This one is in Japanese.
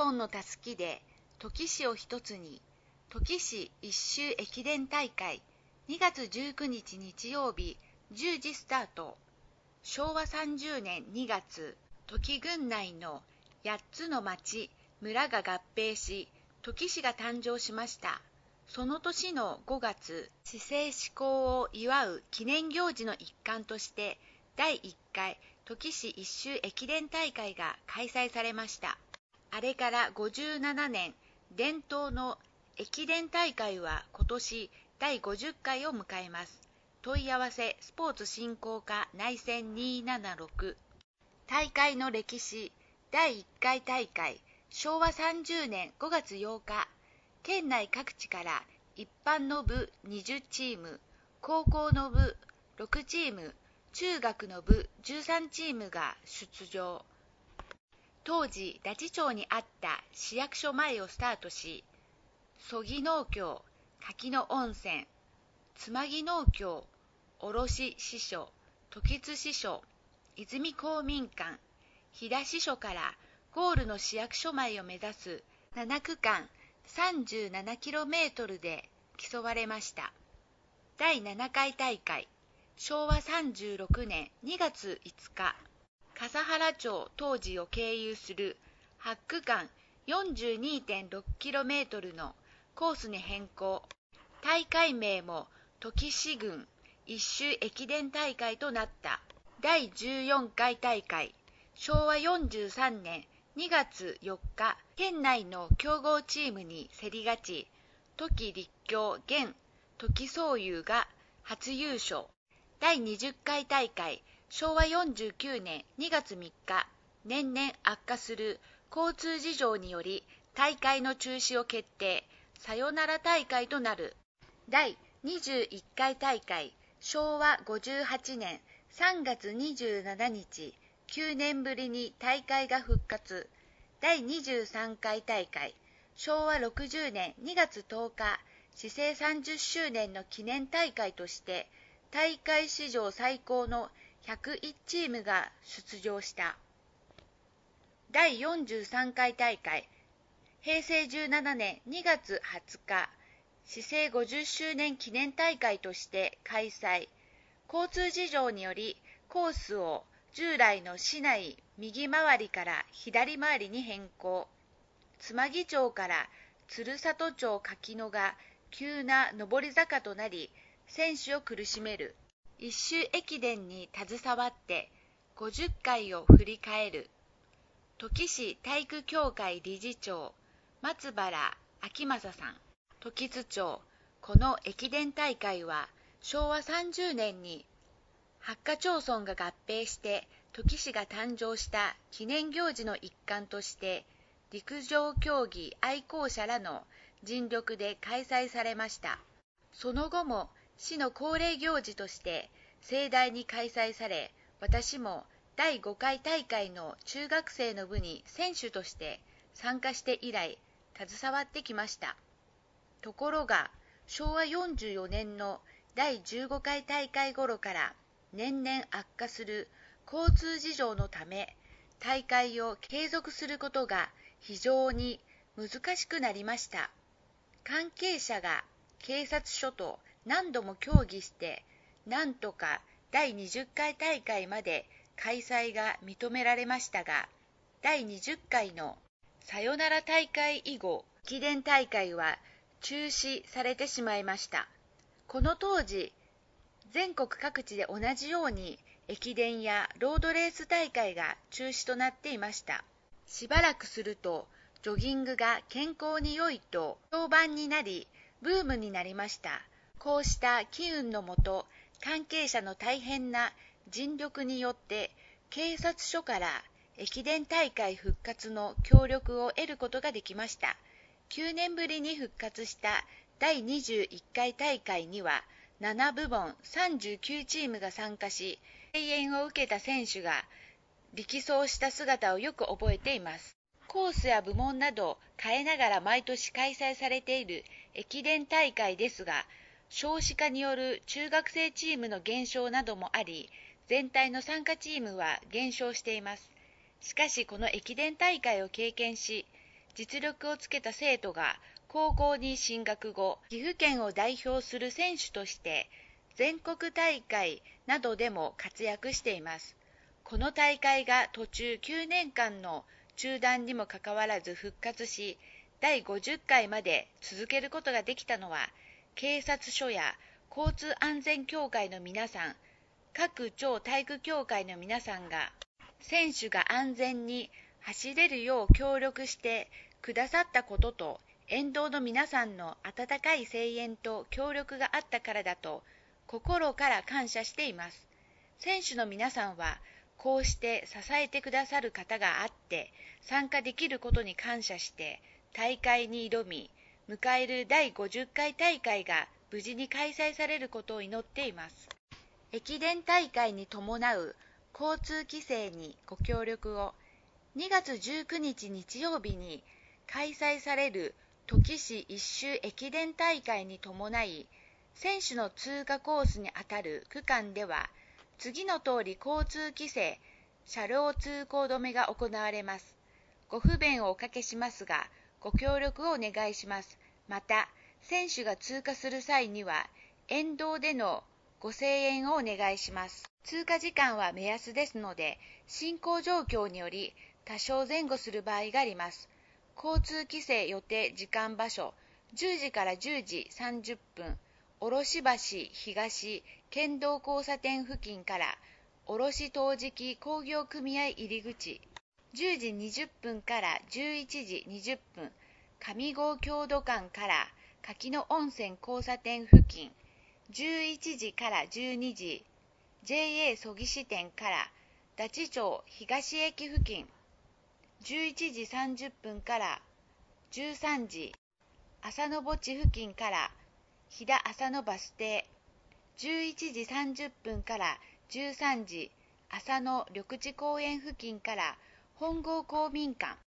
本のたすきで土岐市を一つに、土岐市一周駅伝大会2月19日日曜日10時スタート。昭和30年2月、土岐郡内の8つの町、村が合併し、土岐市が誕生しました。その年の5月、市政施行を祝う記念行事の一環として、第1回土岐市一周駅伝大会が開催されました。あれから57年、伝統の駅伝大会は今年第50回を迎えます。問い合わせスポーツ振興課内線276。大会の歴史。第1回大会、昭和30年5月8日、県内各地から一般の部20チーム、高校の部6チーム、中学の部13チームが出場。当時、太地町にあった市役所前をスタートし、曽木農協、柿野温泉、妻木農協、卸支所、時津支所、泉公民館、飛騨支所からゴールの市役所前を目指す7区間 37km で競われました。第7回大会、昭和36年2月5日、笠原町当時を経由する8区間 42.6km のコースに変更。大会名も土岐市郡一周駅伝大会となった。第14回大会、昭和43年2月4日、県内の強豪チームに競り勝ち、土岐立教現土岐総友が初優勝。第20回大会、昭和49年2月3日、年々悪化する交通事情により大会の中止を決定。さよなら大会となる。第21回大会、昭和58年3月27日、9年ぶりに大会が復活。第23回大会、昭和60年2月10日、市政30周年の記念大会として、大会史上最高の101チームが出場した。第43回大会、平成17年2月20日、市政50周年記念大会として開催。交通事情によりコースを従来の市内右回りから左回りに変更。妻木町から鶴里町柿野が急な上り坂となり、選手を苦しめる。一周駅伝に携わって50回を振り返る。土岐市体育協会理事長、松原昭正さん。時津町、この駅伝大会は昭和30年に八ヶ町村が合併して土岐市が誕生した記念行事の一環として陸上競技愛好者らの尽力で開催されました。その後も市の恒例行事として盛大に開催され、私も第5回大会の中学生の部に選手として参加して以来携わってきました。ところが、昭和44年の第15回大会頃から年々悪化する交通事情のため、大会を継続することが非常に難しくなりました。関係者が警察署と何度も協議して、なんとか第20回大会まで開催が認められましたが、第20回のさよなら大会以後、駅伝大会は中止されてしまいました。この当時、全国各地で同じように駅伝やロードレース大会が中止となっていました。しばらくすると、ジョギングが健康に良いと評判になり、ブームになりました。こうした機運のもと、関係者の大変な尽力によって、警察署から駅伝大会復活の協力を得ることができました。9年ぶりに復活した第21回大会には7部門39チームが参加し、声援を受けた選手が力走した姿をよく覚えています。コースや部門など変えながら毎年開催されている駅伝大会ですが、少子化による中学生チームの減少などもあり、全体の参加チームは減少しています。しかしこの駅伝大会を経験し、 実力をつけた生徒が高校に進学後、岐阜県を代表する選手として全国大会などでも活躍しています。この大会が途中9年間の中断にもかかわらず復活し、第50回まで続けることができたのは、警察署や交通安全協会の皆さん、各町体育協会の皆さんが、選手が安全に走れるよう協力してくださったことと、沿道の皆さんの温かい声援と協力があったからだと、心から感謝しています。選手の皆さんは、こうして支えてくださる方があって、参加できることに感謝して、大会に挑み、迎える第50回大会が無事に開催されることを祈っています。駅伝大会に伴う交通規制にご協力を。2月19日日曜日に開催される土岐市一周駅伝大会に伴い、選手の通過コースにあたる区間では、次の通り交通規制、車両通行止めが行われます。ご不便をおかけしますが、ご協力をお願いします。また、選手が通過する際には、沿道でのご声援をお願いします。通過時間は目安ですので、進行状況により多少前後する場合があります。交通規制予定時間場所、10時から10時30分、卸橋東県道交差点付近から卸陶磁器工業組合入り口、10時20分から11時20分、上郷郷土館から柿野温泉交差点付近、11時から12時、JA 曽木支店から大地町東駅付近、11時30分から13時、浅野墓地付近から飛騨浅野バス停、11時30分から13時、浅野緑地公園付近から本郷公民館、